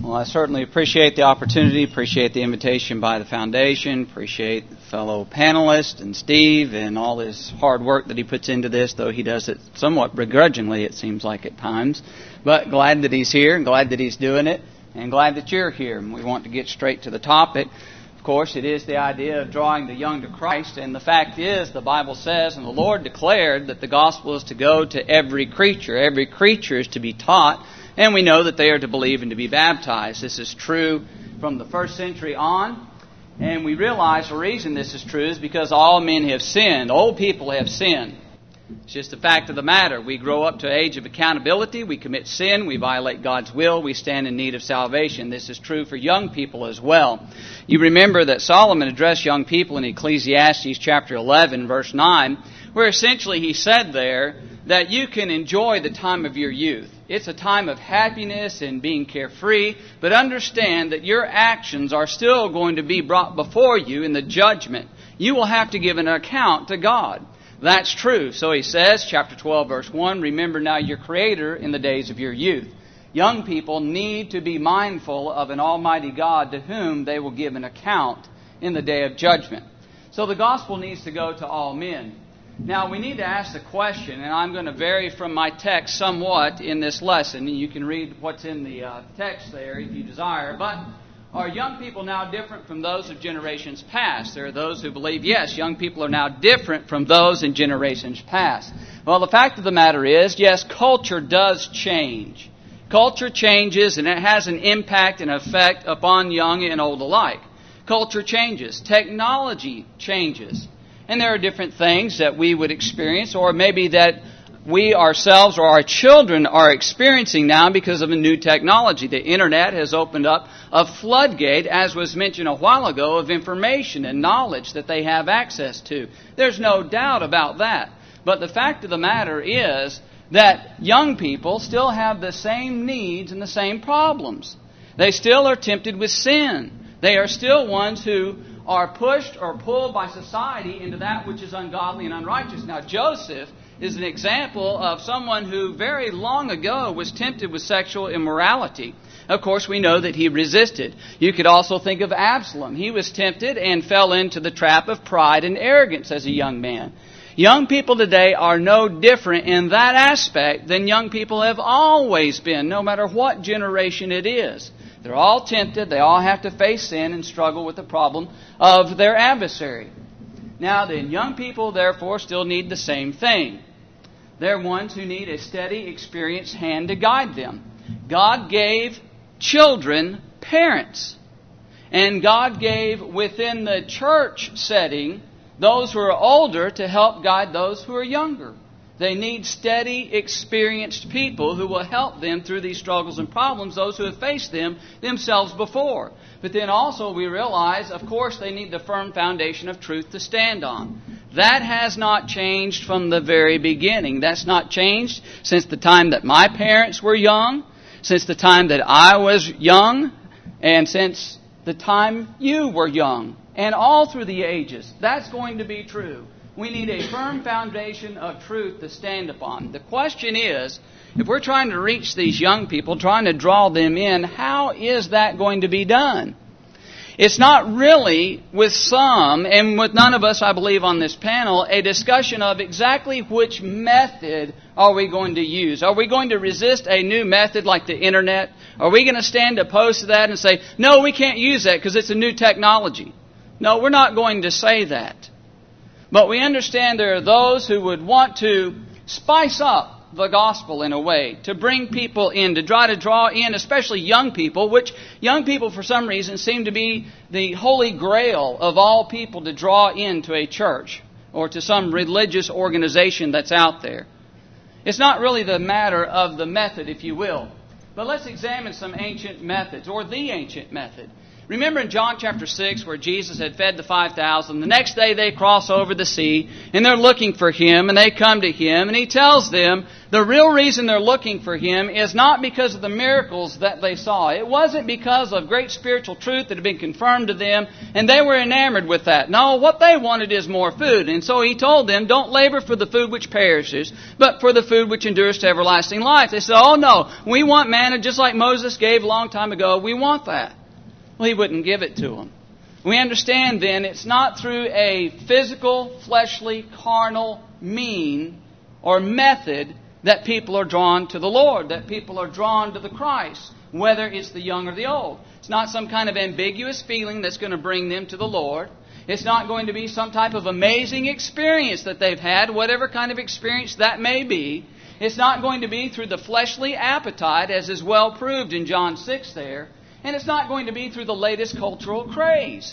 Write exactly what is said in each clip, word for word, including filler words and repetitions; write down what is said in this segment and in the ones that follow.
Well, I certainly appreciate the opportunity, appreciate the invitation by the foundation, appreciate the fellow panelists and Steve and all his hard work that he puts into this, though he does it somewhat begrudgingly, it seems like at times. But glad that he's here and glad that he's doing it and glad that you're here. And we want to get straight to the topic. Of course, it is the idea of drawing the young to Christ. And the fact is, the Bible says, and the Lord declared that the gospel is to go to every creature. Every creature is to be taught. And we know that they are to believe and to be baptized. This is true from the first century on. And we realize the reason this is true is because all men have sinned. Old people have sinned. It's just the fact of the matter. We grow up to an age of accountability. We commit sin. We violate God's will. We stand in need of salvation. This is true for young people as well. You remember that Solomon addressed young people in Ecclesiastes chapter eleven, verse nine, where essentially he said there that you can enjoy the time of your youth. It's a time of happiness and being carefree, but understand that your actions are still going to be brought before you in the judgment. You will have to give an account to God. That's true. So he says, chapter twelve, verse one, remember now your Creator in the days of your youth. Young people need to be mindful of an almighty God to whom they will give an account in the day of judgment. So the gospel needs to go to all men. Now, we need to ask the question, and I'm going to vary from my text somewhat in this lesson. You can read what's in the uh, text there if you desire. But are young people now different from those of generations past? There are those who believe, yes, young people are now different from those in generations past. Well, the fact of the matter is, yes, culture does change. Culture changes, and it has an impact and effect upon young and old alike. Culture changes. Technology changes. And there are different things that we would experience, or maybe that we ourselves or our children are experiencing now because of a new technology. The Internet has opened up a floodgate, as was mentioned a while ago, of information and knowledge that they have access to. There's no doubt about that. But the fact of the matter is that young people still have the same needs and the same problems. They still are tempted with sin. They are still ones who are pushed or pulled by society into that which is ungodly and unrighteous. Now, Joseph is an example of someone who very long ago was tempted with sexual immorality. Of course, we know that he resisted. You could also think of Absalom. He was tempted and fell into the trap of pride and arrogance as a young man. Young people today are no different in that aspect than young people have always been, no matter what generation it is. They're all tempted. They all have to face sin and struggle with the problem of their adversary. Now then, young people, therefore, still need the same thing. They're ones who need a steady, experienced hand to guide them. God gave children parents. And God gave within the church setting those who are older to help guide those who are younger. They need steady, experienced people who will help them through these struggles and problems, those who have faced them themselves before. But then also we realize, of course, they need the firm foundation of truth to stand on. That has not changed from the very beginning. That's not changed since the time that my parents were young, since the time that I was young, and since the time you were young, and all through the ages. That's going to be true. We need a firm foundation of truth to stand upon. The question is, if we're trying to reach these young people, trying to draw them in, how is that going to be done? It's not really, with some, and with none of us, I believe, on this panel, a discussion of exactly which method are we going to use. Are we going to resist a new method like the Internet? Are we going to stand opposed to that and say, no, we can't use that because it's a new technology? No, we're not going to say that. But we understand there are those who would want to spice up the gospel in a way, to bring people in, to try to draw in, especially young people, which young people for some reason seem to be the holy grail of all people to draw into a church or to some religious organization that's out there. It's not really the matter of the method, if you will. But let's examine some ancient methods, or the ancient method. Remember in John chapter six where Jesus had fed the five thousand, the next day they cross over the sea and they're looking for Him and they come to Him and He tells them the real reason they're looking for Him is not because of the miracles that they saw. It wasn't because of great spiritual truth that had been confirmed to them and they were enamored with that. No, what they wanted is more food. And so He told them, don't labor for the food which perishes, but for the food which endures to everlasting life. They said, oh no, we want manna just like Moses gave a long time ago. We want that. Well, He wouldn't give it to them. We understand then it's not through a physical, fleshly, carnal mean or method that people are drawn to the Lord, that people are drawn to the Christ, whether it's the young or the old. It's not some kind of ambiguous feeling that's going to bring them to the Lord. It's not going to be some type of amazing experience that they've had, whatever kind of experience that may be. It's not going to be through the fleshly appetite, as is well proved in John six there. And it's not going to be through the latest cultural craze.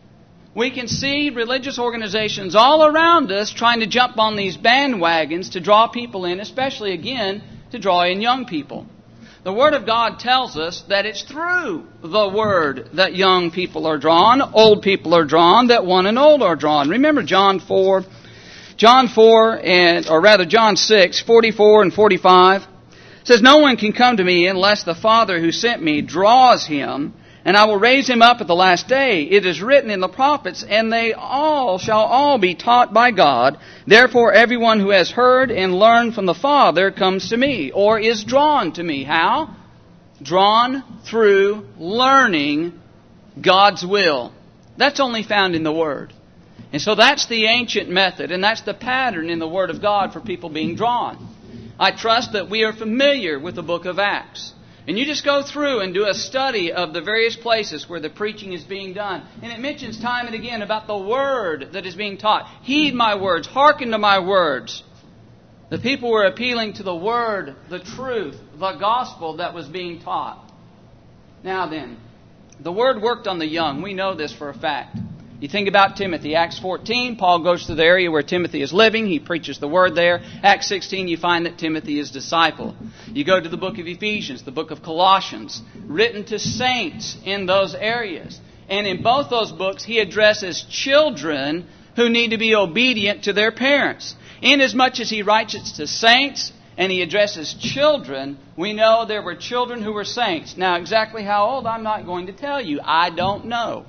We can see religious organizations all around us trying to jump on these bandwagons to draw people in, especially, again, to draw in young people. The Word of God tells us that it's through the Word that young people are drawn, old people are drawn, that one and old are drawn. Remember John four, John four, and or rather John six, forty-four and forty-five. It says, no one can come to me unless the Father who sent me draws him, and I will raise him up at the last day. It is written in the prophets, and they all shall all be taught by God. Therefore everyone who has heard and learned from the Father comes to me, or is drawn to me. How? Drawn through learning God's will. That's only found in the Word. And so that's the ancient method, and that's the pattern in the Word of God for people being drawn. I trust that we are familiar with the book of Acts. And you just go through and do a study of the various places where the preaching is being done. And it mentions time and again about the Word that is being taught. Heed my words, hearken to my words. The people were appealing to the Word, the truth, the gospel that was being taught. Now then, the Word worked on the young. We know this for a fact. You think about Timothy. Acts fourteen, Paul goes to the area where Timothy is living. He preaches the Word there. Acts sixteen, you find that Timothy is disciple. You go to the book of Ephesians, the book of Colossians, written to saints in those areas. And in both those books, he addresses children who need to be obedient to their parents. Inasmuch as he writes it to saints and he addresses children, we know there were children who were saints. Now, exactly how old, I'm not going to tell you. I don't know.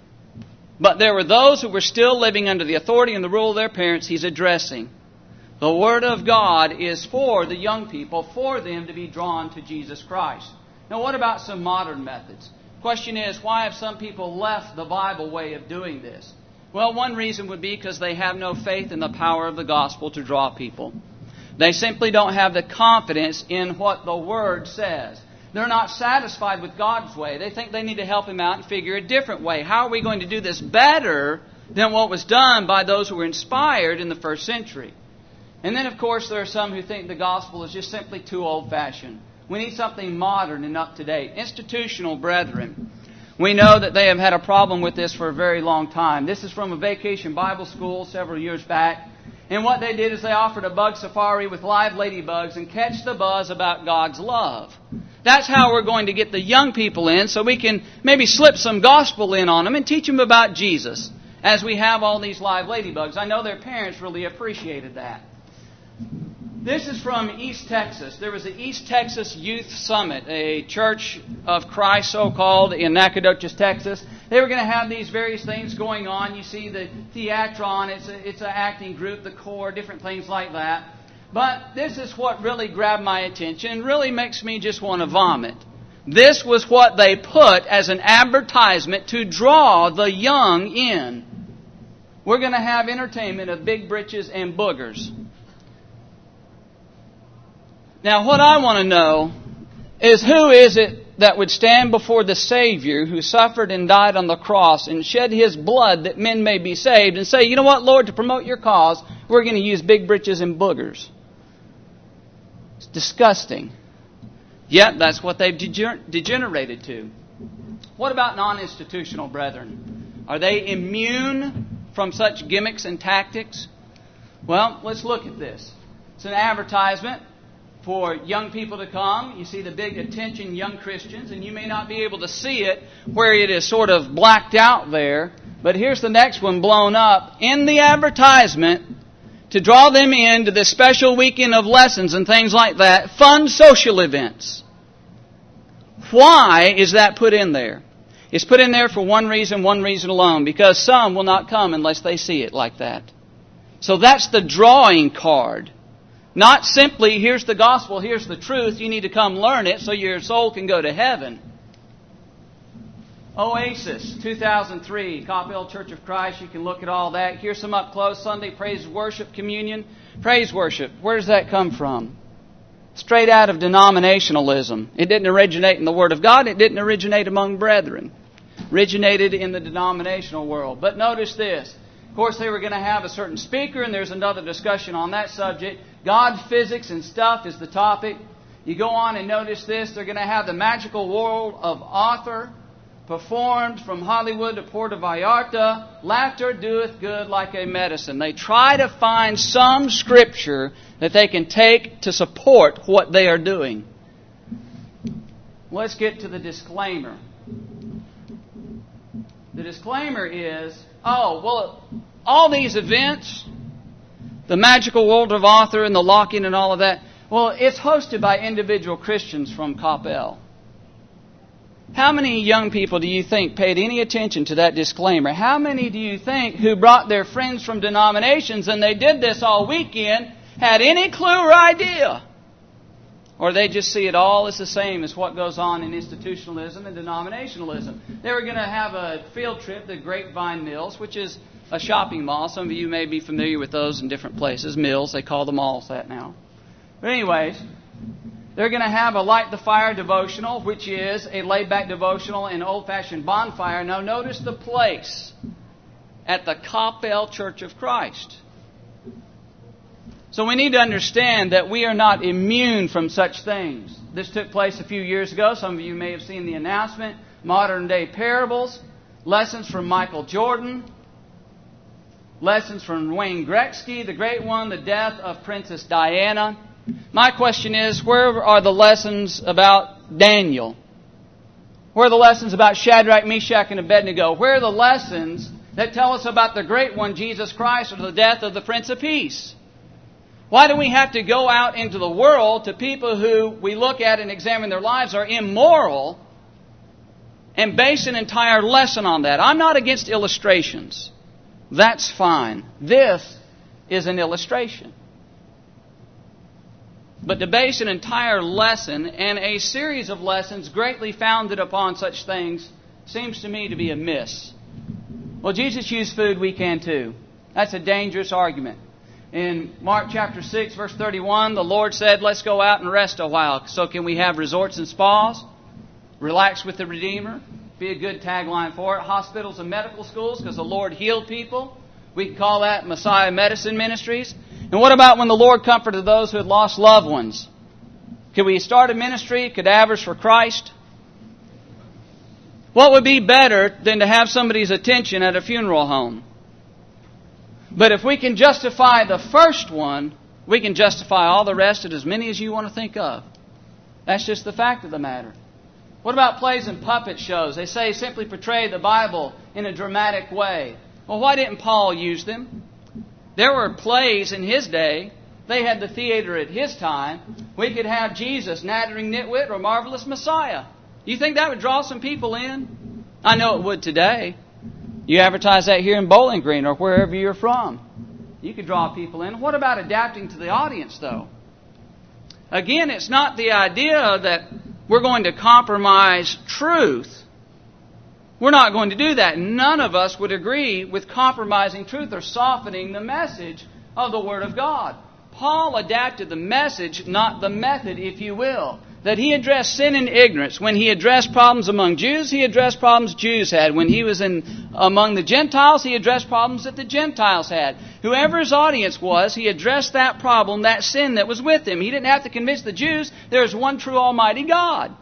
But there were those who were still living under the authority and the rule of their parents he's addressing. The Word of God is for the young people, for them to be drawn to Jesus Christ. Now what about some modern methods? The question is, why have some people left the Bible way of doing this? Well, one reason would be because they have no faith in the power of the gospel to draw people. They simply don't have the confidence in what the Word says. They're not satisfied with God's way. They think they need to help Him out and figure a different way. How are we going to do this better than what was done by those who were inspired in the first century? And then, of course, there are some who think the gospel is just simply too old-fashioned. We need something modern and up-to-date. Institutional brethren. We know that they have had a problem with this for a very long time. This is from a vacation Bible school several years back. And what they did is they offered a bug safari with live ladybugs and catch the buzz about God's love. That's how we're going to get the young people in, so we can maybe slip some gospel in on them and teach them about Jesus as we have all these live ladybugs. I know their parents really appreciated that. This is from East Texas. There was the East Texas Youth Summit, a Church of Christ, so-called, in Nacogdoches, Texas. They were going to have these various things going on. You see the theatron, it's a, it's an acting group, the corps, different things like that. But this is what really grabbed my attention and really makes me just want to vomit. This was what they put as an advertisement to draw the young in. We're going to have entertainment of big britches and boogers. Now, what I want to know is who is it that would stand before the Savior who suffered and died on the cross and shed His blood that men may be saved and say, you know what, Lord, to promote your cause, we're going to use big britches and boogers. It's disgusting. Yet, that's what they've degener- degenerated to. What about non-institutional brethren? Are they immune from such gimmicks and tactics? Well, let's look at this. It's an advertisement for young people to come. You see the big attention young Christians, and you may not be able to see it where it is sort of blacked out there. But here's the next one blown up in the advertisement to draw them into this special weekend of lessons and things like that. Fun social events. Why is that put in there? It's put in there for one reason, one reason alone. Because some will not come unless they see it like that. So that's the drawing card. Not simply, here's the gospel, here's the truth, you need to come learn it so your soul can go to heaven. Oasis, two thousand three, Coppell Church of Christ, you can look at all that. Here's some up close, Sunday praise worship communion. Praise worship, where does that come from? Straight out of denominationalism. It didn't originate in the Word of God, it didn't originate among brethren. Originated in the denominational world. But notice this. Of course, they were going to have a certain speaker, and there's another discussion on that subject. God, physics, and stuff is the topic. You go on and notice this. They're going to have the magical world of Arthur performed from Hollywood to Puerto Vallarta. Laughter doeth good like a medicine. They try to find some scripture that they can take to support what they are doing. Let's get to the disclaimer. The disclaimer is, oh, well, all these events, the magical world of Arthur and the lock-in and all of that, well, it's hosted by individual Christians from Coppell. How many young people do you think paid any attention to that disclaimer? How many do you think who brought their friends from denominations and they did this all weekend had any clue or idea? Or they just see it all as the same as what goes on in institutionalism and denominationalism. They were going to have a field trip to Grapevine Mills, which is a shopping mall. Some of you may be familiar with those in different places. Mills, they call the malls that now. But anyways, they're going to have a Light the Fire devotional, which is a laid-back devotional and old-fashioned bonfire. Now notice the place. At the Coppell Church of Christ. So we need to understand that we are not immune from such things. This took place a few years ago. Some of you may have seen the announcement. Modern day parables. Lessons from Michael Jordan. Lessons from Wayne Gretzky, the great one. The death of Princess Diana. My question is, where are the lessons about Daniel? Where are the lessons about Shadrach, Meshach, and Abednego? Where are the lessons that tell us about the great one, Jesus Christ, or the death of the Prince of Peace? Why do we have to go out into the world to people who we look at and examine their lives are immoral and base an entire lesson on that? I'm not against illustrations. That's fine. This is an illustration. But to base an entire lesson and a series of lessons greatly founded upon such things seems to me to be a miss. Well, Jesus used food, we can too. That's a dangerous argument. In Mark chapter six, verse thirty-one, the Lord said, let's go out and rest a while. So can we have resorts and spas? Relax with the Redeemer. Be a good tagline for it. Hospitals and medical schools, because the Lord healed people. We can call that Messiah Medicine Ministries. And what about when the Lord comforted those who had lost loved ones? Could we start a ministry, Cadavers for Christ? What would be better than to have somebody's attention at a funeral home? But if we can justify the first one, we can justify all the rest and as many as you want to think of. That's just the fact of the matter. What about plays and puppet shows? They say simply portray the Bible in a dramatic way. Well, why didn't Paul use them? There were plays in his day. They had the theater at his time. We could have Jesus, Nattering Nitwit, or Marvelous Messiah. You think that would draw some people in? I know it would today. You advertise that here in Bowling Green or wherever you're from. You could draw people in. What about adapting to the audience, though? Again, it's not the idea that we're going to compromise truth. We're not going to do that. None of us would agree with compromising truth or softening the message of the Word of God. Paul adapted the message, not the method, if you will. That he addressed sin and ignorance. When he addressed problems among Jews, he addressed problems Jews had. When he was in among the Gentiles, he addressed problems that the Gentiles had. Whoever his audience was, he addressed that problem, that sin that was with him. He didn't have to convince the Jews there is one true Almighty God.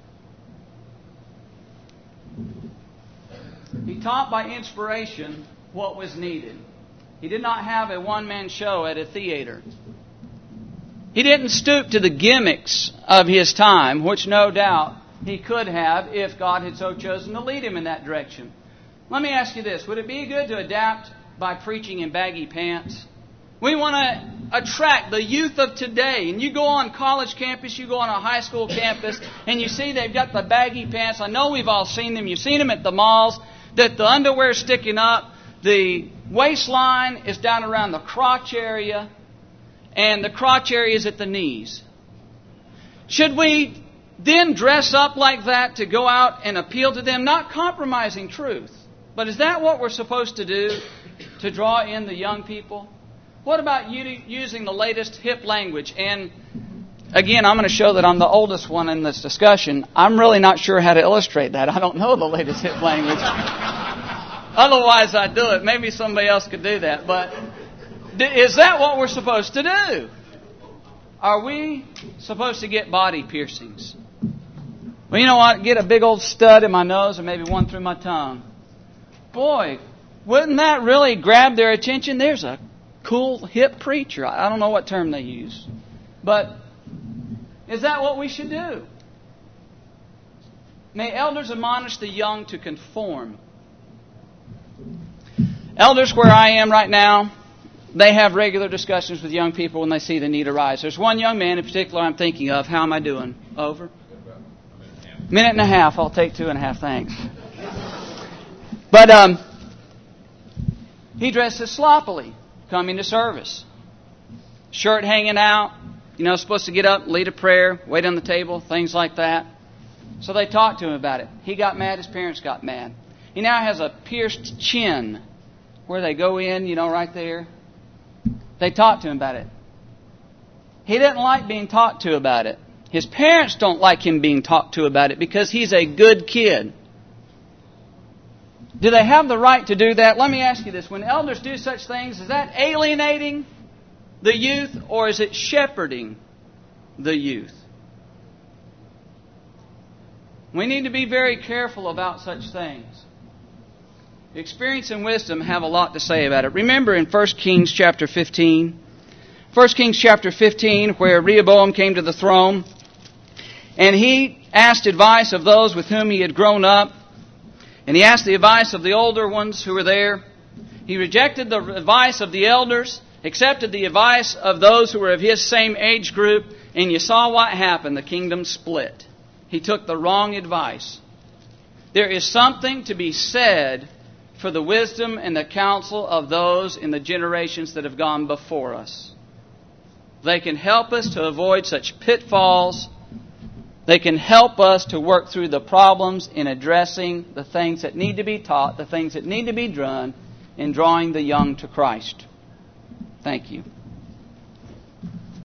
He taught by inspiration what was needed. He did not have a one-man show at a theater. He didn't stoop to the gimmicks of his time, which no doubt he could have if God had so chosen to lead him in that direction. Let me ask you this. Would it be good to adapt by preaching in baggy pants? We want to attract the youth of today. And you go on college campus, you go on a high school campus, and you see they've got the baggy pants. I know we've all seen them. You've seen them at the malls, that the underwear is sticking up, the waistline is down around the crotch area, and the crotch area is at the knees. Should we then dress up like that to go out and appeal to them, not compromising truth? But is that what we're supposed to do to draw in the young people? What about using the latest hip language? And again, I'm going to show that I'm the oldest one in this discussion. I'm really not sure how to illustrate that. I don't know the latest hip language. Otherwise, I'd do it. Maybe somebody else could do that. But is that what we're supposed to do? Are we supposed to get body piercings? Well, you know what? Get a big old stud in my nose or maybe one through my tongue. Boy, wouldn't that really grab their attention? There's a cool hip preacher. I don't know what term they use. But is that what we should do? May elders admonish the young to conform. Elders where I am right now, they have regular discussions with young people when they see the need arise. There's one young man in particular I'm thinking of. How am I doing? Over? Minute and a half. I'll take two and a half, thanks. But um, he dresses sloppily coming to service. Shirt hanging out. You know, supposed to get up, lead a prayer, wait on the table, things like that. So they talked to him about it. He got mad. His parents got mad. He now has a pierced chin where they go in, you know, right there. They talked to him about it. He didn't like being talked to about it. His parents don't like him being talked to about it because he's a good kid. Do they have the right to do that? Let me ask you this. When elders do such things, is that alienating the youth or is it shepherding the youth? We need to be very careful about such things. Experience and wisdom have a lot to say about it. Remember in First Kings chapter fifteen, First Kings chapter fifteen, where Rehoboam came to the throne, and he asked advice of those with whom he had grown up, and he asked the advice of the older ones who were there. He rejected the advice of the elders, accepted the advice of those who were of his same age group, and you saw what happened. The kingdom split. He took the wrong advice. There is something to be said for the wisdom and the counsel of those in the generations that have gone before us. They can help us to avoid such pitfalls. They can help us to work through the problems in addressing the things that need to be taught, the things that need to be done in drawing the young to Christ. Thank you.